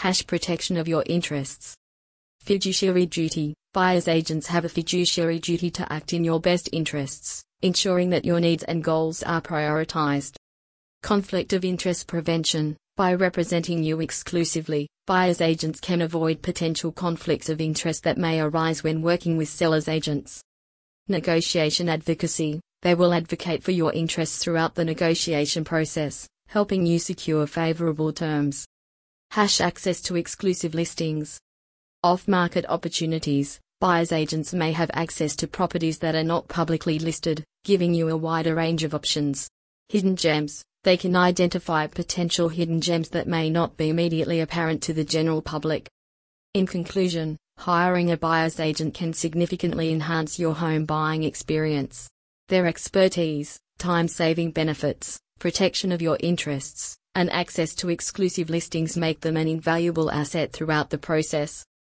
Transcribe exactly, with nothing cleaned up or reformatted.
Hash protection of your interests. Fiduciary duty. Buyer's agents have a fiduciary duty to act in your best interests, ensuring that your needs and goals are prioritized. Conflict of interest prevention. By representing you exclusively, buyer's agents can avoid potential conflicts of interest that may arise when working with seller's agents. Negotiation advocacy. They will advocate for your interests throughout the negotiation process, helping you secure favorable terms. Hash access to exclusive listings. Off-market opportunities. Buyer's agents may have access to properties that are not publicly listed, giving you a wider range of options. Hidden gems. They can identify potential hidden gems that may not be immediately apparent to the general public. In conclusion, hiring a buyer's agent can significantly enhance your home buying experience. Their expertise, time-saving benefits, protection of your interests, and access to exclusive listings make them an invaluable asset throughout the process.